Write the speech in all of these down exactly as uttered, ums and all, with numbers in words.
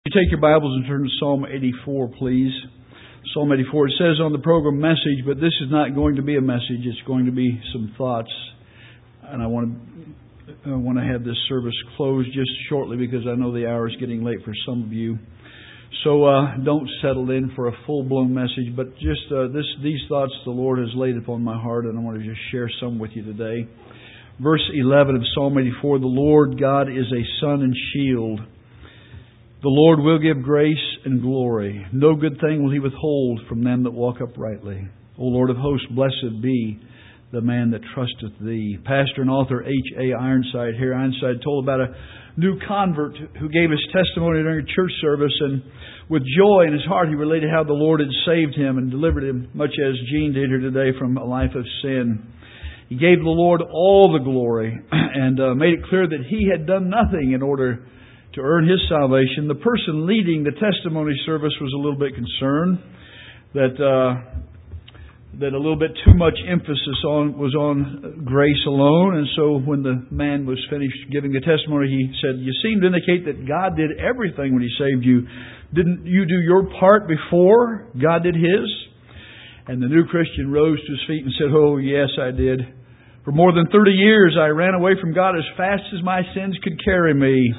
You take your Bibles and turn to Psalm eighty-four, please. Psalm eighty-four. It says on the program message, but this is not going to be a message. It's going to be some thoughts. And I want to, I want to have this service closed just shortly because I know the hour is getting late for some of you. So uh, don't settle in for a full-blown message, but just uh, this these thoughts the Lord has laid upon my heart, and I want to just share some with you today. Verse eleven of Psalm eighty-four, the Lord God is a sun and shield. The Lord will give grace and glory. No good thing will He withhold from them that walk uprightly. O Lord of hosts, blessed be the man that trusteth Thee. Pastor and author H A Ironside here. Ironside told about a new convert who gave his testimony during a church service, and with joy in his heart he related how the Lord had saved him and delivered him, much as Gene did here today, from a life of sin. He gave the Lord all the glory and uh, made it clear that he had done nothing in order to earn his salvation. The person leading the testimony service was a little bit concerned that uh, that a little bit too much emphasis on was on grace alone. And so when the man was finished giving the testimony, he said, "You seem to indicate that God did everything when He saved you. Didn't you do your part before God did His?" And the new Christian rose to his feet and said, "Oh, yes, I did. For more than thirty years, I ran away from God as fast as my sins could carry me.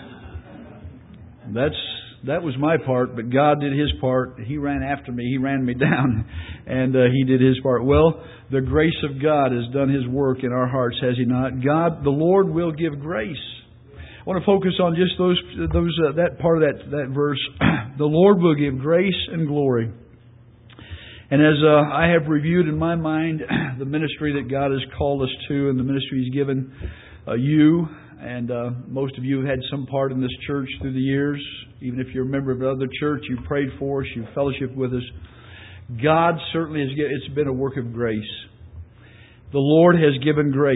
That's that was my part, but God did His part. He ran after me. He ran me down, and uh, He did His part." Well, the grace of God has done His work in our hearts, has He not? God, the Lord, will give grace. I want to focus on just those those uh, that part of that that verse. The Lord will give grace and glory. And as uh, I have reviewed in my mind the ministry that God has called us to, and the ministry He's given uh, you. And uh, most of you have had some part in this church through the years. Even if you're a member of another church, you prayed for us, you fellowshiped with us. God certainly has given, it's been a work of grace. The Lord has given grace.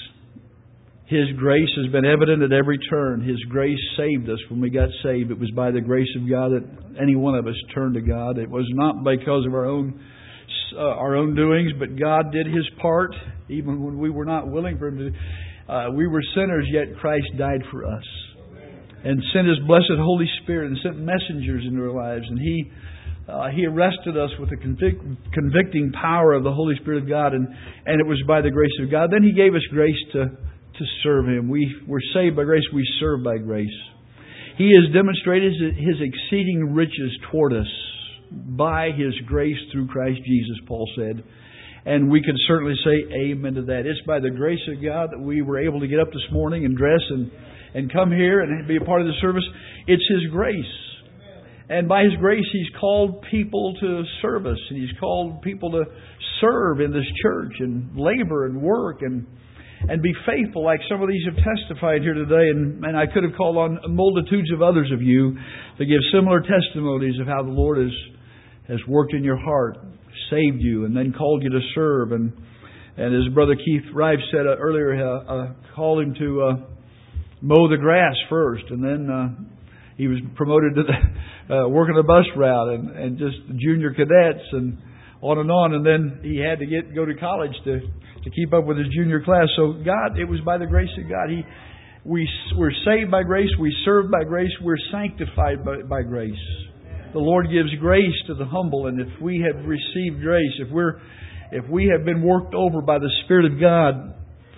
His grace has been evident at every turn. His grace saved us when we got saved. It was by the grace of God that any one of us turned to God. It was not because of our own uh, our own doings, but God did His part, even when we were not willing for Him to. Uh, we were sinners, yet Christ died for us. And sent His blessed Holy Spirit and sent messengers into our lives. And He uh, He arrested us with the convic- convicting power of the Holy Spirit of God. And, and it was by the grace of God. Then He gave us grace to, to serve Him. We were saved by grace. We serve by grace. He has demonstrated His exceeding riches toward us by His grace through Christ Jesus, Paul said. And we can certainly say amen to that. It's by the grace of God that we were able to get up this morning and dress and, and come here and be a part of the service. It's His grace. And by His grace, He's called people to service. And He's called people to serve in this church and labor and work and and be faithful, like some of these have testified here today. And, and I could have called on multitudes of others of you to give similar testimonies of how the Lord has, has worked in your heart, saved you, and then called you to serve. And and as Brother Keith Rive said uh, earlier, uh, uh, called him to uh, mow the grass first, and then uh, he was promoted to the, uh, working the bus route and, and just junior cadets and on and on. And then he had to get go to college to, to keep up with his junior class. So God, it was by the grace of God. He we we're saved by grace, we serve by grace, we're sanctified by, by grace. The Lord gives grace to the humble, and if we have received grace, if we're, if we have been worked over by the Spirit of God,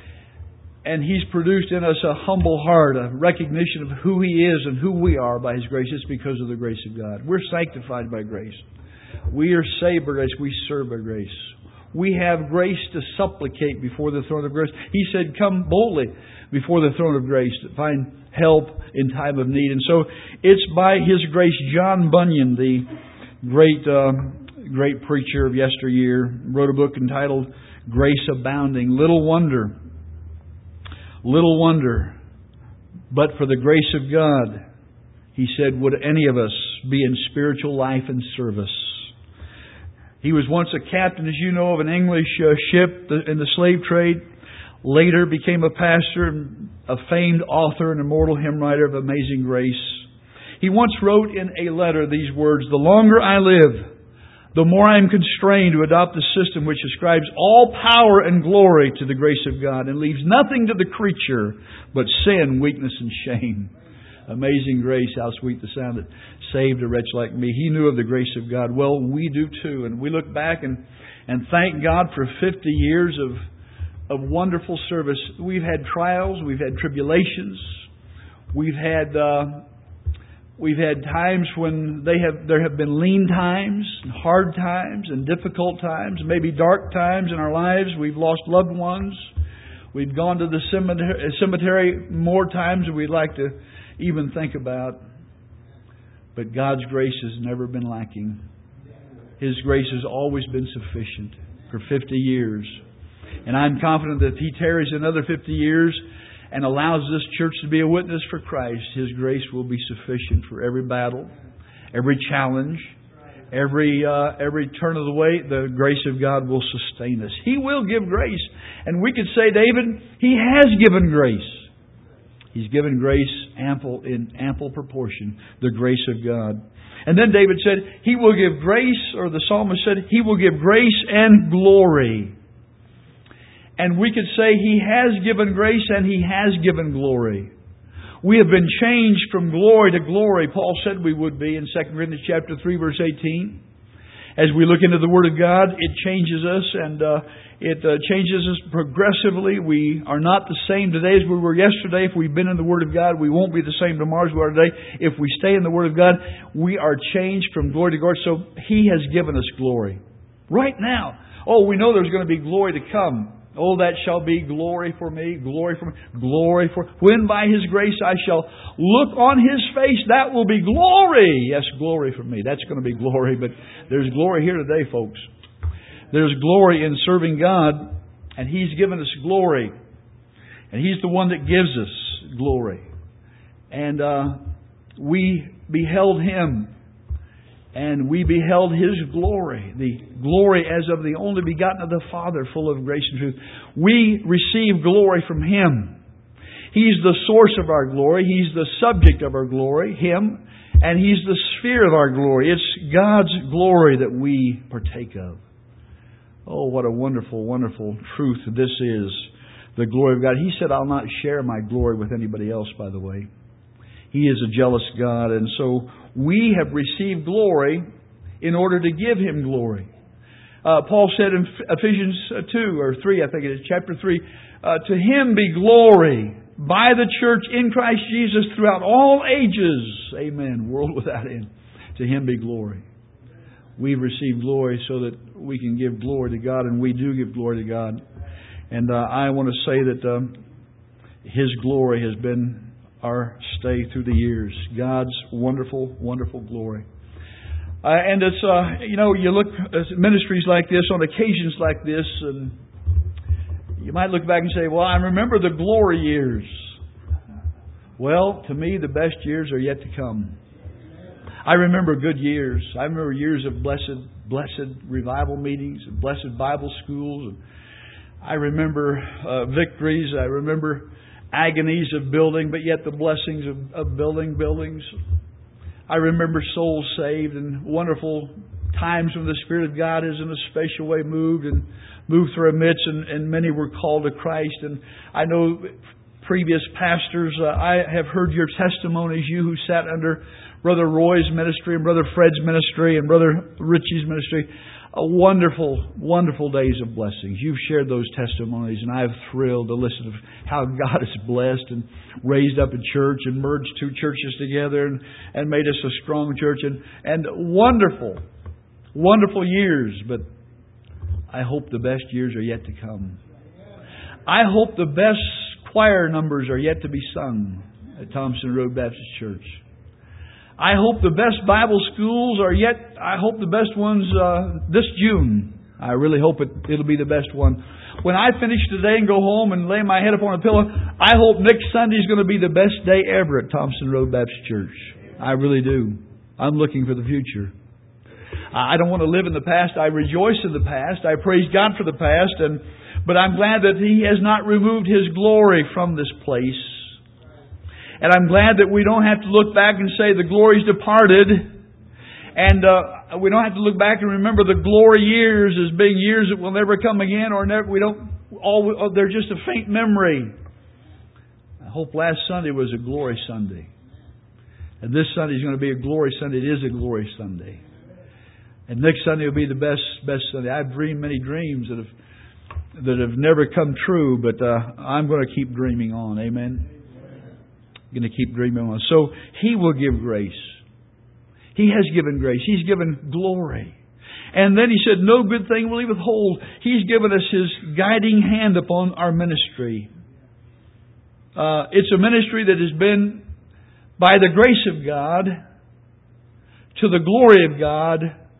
and He's produced in us a humble heart, a recognition of who He is and who we are by His grace, it's because of the grace of God. We're sanctified by grace. We are saved by grace. We serve by grace. We have grace to supplicate before the throne of grace. He said, "Come boldly before the throne of grace to find help in time of need." And so it's by His grace. John Bunyan, the great uh, great preacher of yesteryear, wrote a book entitled Grace Abounding. Little wonder, little wonder, but for the grace of God, he said, would any of us be in spiritual life and service. He was once a captain, as you know, of an English uh, ship in the slave trade. Later became a pastor, a famed author, and immortal hymn writer of Amazing Grace. He once wrote in a letter these words, "The longer I live, the more I am constrained to adopt a system which ascribes all power and glory to the grace of God and leaves nothing to the creature but sin, weakness, and shame." Amazing grace, how sweet the sound that saved a wretch like me. He knew of the grace of God. Well, we do too. And we look back and, and thank God for fifty years of, of wonderful service. We've had trials. We've had tribulations. We've had... Uh, We've had times when they have there have been lean times, and hard times, and difficult times, maybe dark times in our lives. We've lost loved ones. We've gone to the cemetery, cemetery more times than we'd like to even think about. But God's grace has never been lacking. His grace has always been sufficient for fifty years. And I'm confident that if He tarries another fifty years, and allows this church to be a witness for Christ, His grace will be sufficient for every battle, every challenge, every uh, every turn of the way. The grace of God will sustain us. He will give grace. And we could say, David, He has given grace. He's given grace ample in ample proportion, the grace of God. And then David said, He will give grace, or the psalmist said, He will give grace and glory. And we could say He has given grace and He has given glory. We have been changed from glory to glory. Paul said we would be in Second Corinthians chapter three, verse eighteen. As we look into the Word of God, it changes us, and uh, it uh, changes us progressively. We are not the same today as we were yesterday. If we've been in the Word of God, we won't be the same tomorrow as we are today. If we stay in the Word of God, we are changed from glory to glory. So He has given us glory. Right now. Oh, we know there's going to be glory to come. Oh, that shall be glory for me, glory for me, glory for... When by His grace I shall look on His face, that will be glory. Yes, glory for me. That's going to be glory, but there's glory here today, folks. There's glory in serving God, and He's given us glory. And He's the one that gives us glory. And uh, we beheld Him. And we beheld His glory, the glory as of the only begotten of the Father, full of grace and truth. We receive glory from Him. He's the source of our glory. He's the subject of our glory, Him. And He's the sphere of our glory. It's God's glory that we partake of. Oh, what a wonderful, wonderful truth this is, the glory of God. He said, I'll not share my glory with anybody else, by the way. He is a jealous God, and so we have received glory in order to give Him glory. Uh, Paul said in Ephesians two or three, I think it is, chapter three, uh, to Him be glory by the church in Christ Jesus throughout all ages. Amen. World without end. To Him be glory. We've received glory so that we can give glory to God, and we do give glory to God. And uh, I want to say that um, His glory has been our stay through the years. God's wonderful, wonderful glory. Uh, and it's, uh, you know, you look at ministries like this, on occasions like this, and you might look back and say, well, I remember the glory years. Well, to me, the best years are yet to come. I remember good years. I remember years of blessed, blessed revival meetings, and blessed Bible schools. And I remember uh, victories. I remember agonies of building, but yet the blessings of, of building buildings. I remember souls saved and wonderful times when the Spirit of God has in a special way moved and moved through our midst, and, and many were called to Christ. And I know previous pastors, uh, I have heard your testimonies, you who sat under Brother Roy's ministry and Brother Fred's ministry and Brother Richie's ministry. A wonderful, wonderful days of blessings. You've shared those testimonies, and I'm thrilled to listen to how God has blessed and raised up a church and merged two churches together and, and made us a strong church. And, and wonderful, wonderful years, but I hope the best years are yet to come. I hope the best choir numbers are yet to be sung at Thompson Road Baptist Church. I hope the best Bible schools are yet, I hope the best ones uh, this June. I really hope it, it'll be the best one. When I finish today and go home and lay my head upon a pillow, I hope next Sunday is going to be the best day ever at Thompson Road Baptist Church. I really do. I'm looking for the future. I don't want to live in the past. I rejoice in the past. I praise God for the past. And but I'm glad that He has not removed His glory from this place. And I'm glad that we don't have to look back and say the glory's departed. And uh, we don't have to look back and remember the glory years as being years that will never come again, or never. We don't. All they're just a faint memory. I hope last Sunday was a glory Sunday. And this Sunday is going to be a glory Sunday. It is a glory Sunday. And next Sunday will be the best best Sunday. I've dreamed many dreams that have that have never come true, but uh, I'm going to keep dreaming on. Amen. I'm going to keep dreaming on. So He will give grace. He has given grace. He's given glory. And then He said, no good thing will He withhold. He's given us His guiding hand upon our ministry. Uh, it's a ministry that has been, by the grace of God, to the glory of God,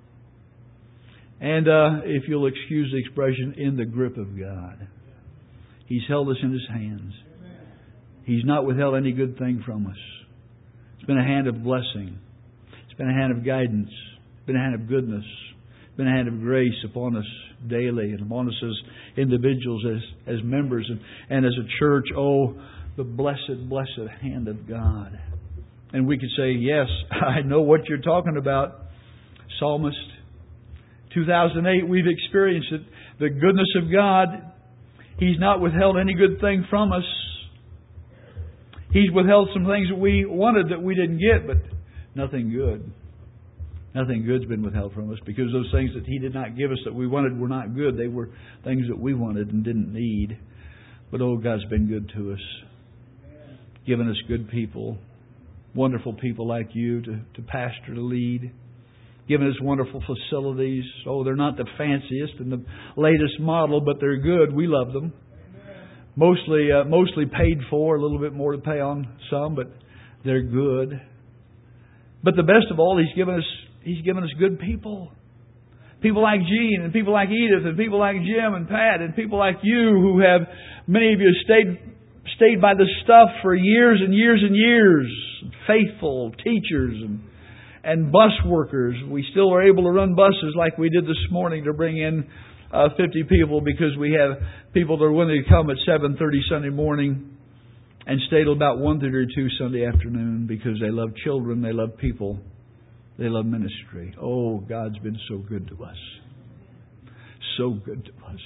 and uh, if you'll excuse the expression, in the grip of God. He's held us in His hands. He's not withheld any good thing from us. It's been a hand of blessing. It's been a hand of guidance. It's been a hand of goodness. It's been a hand of grace upon us daily and upon us as individuals, as, as members, and, and as a church. Oh, the blessed, blessed hand of God. And we could say, yes, I know what you're talking about, Psalmist. two thousand eight, we've experienced it. The goodness of God. He's not withheld any good thing from us. He's withheld some things that we wanted that we didn't get, but nothing good. Nothing good's been withheld from us, because those things that He did not give us that we wanted were not good. They were things that we wanted and didn't need. But oh, God's been good to us. Given us good people. Wonderful people like you to, to pastor, to lead. Giving us wonderful facilities. Oh, they're not the fanciest and the latest model, but they're good. We love them. Mostly, uh, mostly paid for. A little bit more to pay on some, but they're good. But the best of all, He's given us He's given us good people. People like Gene and people like Edith and people like Jim and Pat and people like you who have, many of you stayed stayed by the stuff for years and years and years. Faithful teachers and and bus workers. We still are able to run buses like we did this morning to bring in uh, fifty people, because we have people that are willing to come at seven thirty Sunday morning and stay till about one thirty or two Sunday afternoon, because they love children, they love people, they love ministry. Oh, God's been so good to us. So good to us.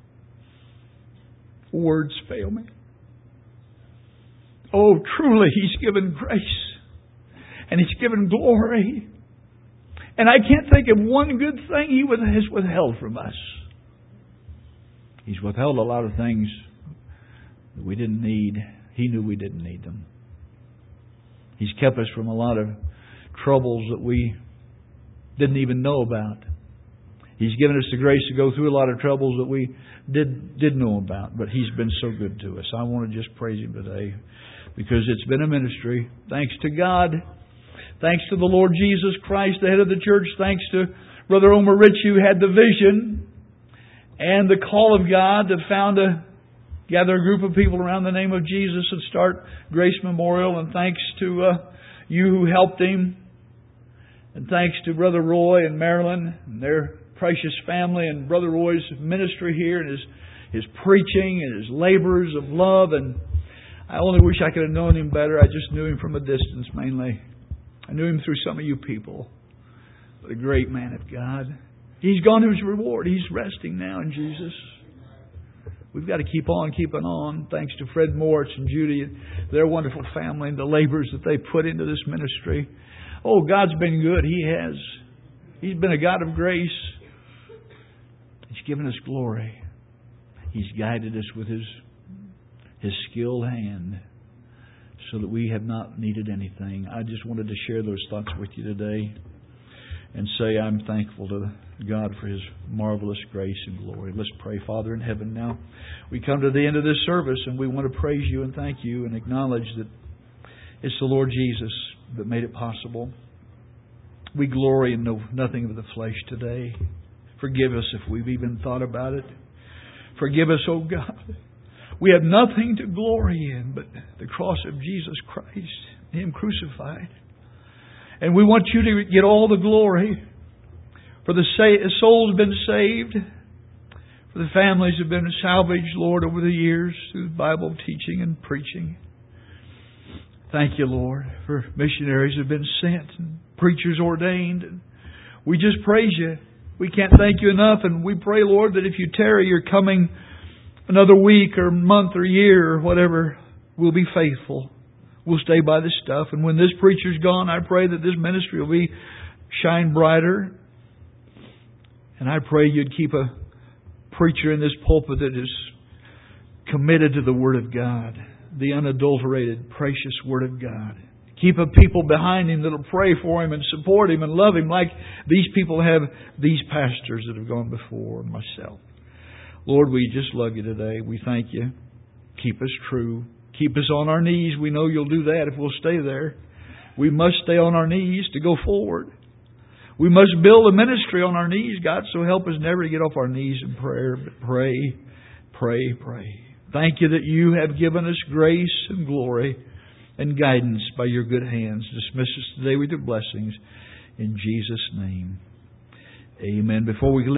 Words fail me. Oh, truly, He's given grace. And He's given glory. And I can't think of one good thing He has withheld from us. He's withheld a lot of things that we didn't need. He knew we didn't need them. He's kept us from a lot of troubles that we didn't even know about. He's given us the grace to go through a lot of troubles that we did did know about. But He's been so good to us. I want to just praise Him today, because it's been a ministry. Thanks to God. Thanks to the Lord Jesus Christ, the head of the church. Thanks to Brother Omer Rich, who had the vision and the call of God to found a gather a group of people around the name of Jesus and start Grace Memorial. And thanks to uh, you who helped him. And thanks to Brother Roy and Marilyn and their precious family, and Brother Roy's ministry here and his his preaching and his labors of love. And I only wish I could have known him better. I just knew him from a distance mainly. I knew him through some of you people. But a great man of God. He's gone to his reward. He's resting now in Jesus. We've got to keep on keeping on. Thanks to Fred Moritz and Judy and their wonderful family and the labors that they put into this ministry. Oh, God's been good. He has. He's been a God of grace. He's given us glory. He's guided us with His His skilled hand so that we have not needed anything. I just wanted to share those thoughts with you today and say I'm thankful to God for His marvelous grace and glory. Let's pray. Father in heaven, now we come to the end of this service, and we want to praise You and thank You and acknowledge that it's the Lord Jesus that made it possible. We glory in no, nothing of the flesh today. Forgive us if we've even thought about it. Forgive us, oh God. We have nothing to glory in but the cross of Jesus Christ, Him crucified. And we want You to get all the glory. For the souls have been saved. For the families have been salvaged, Lord, over the years through Bible teaching and preaching. Thank You, Lord, for missionaries have been sent and preachers ordained. And we just praise You. We can't thank You enough. And we pray, Lord, that if You tarry, You're coming another week or month or year or whatever, we'll be faithful. We'll stay by this stuff. And when this preacher's gone, I pray that this ministry will be shine brighter. And I pray You'd keep a preacher in this pulpit that is committed to the Word of God, the unadulterated, precious Word of God. Keep a people behind him that will pray for him and support him and love him like these people have, these pastors that have gone before, and myself. Lord, we just love You today. We thank You. Keep us true. Keep us on our knees. We know You'll do that if we'll stay there. We must stay on our knees to go forward. We must build a ministry on our knees, God, so help us never to get off our knees in prayer, but pray, pray, pray. Thank You that You have given us grace and glory and guidance by Your good hands. Dismiss us today with Your blessings. In Jesus' name, amen. Before we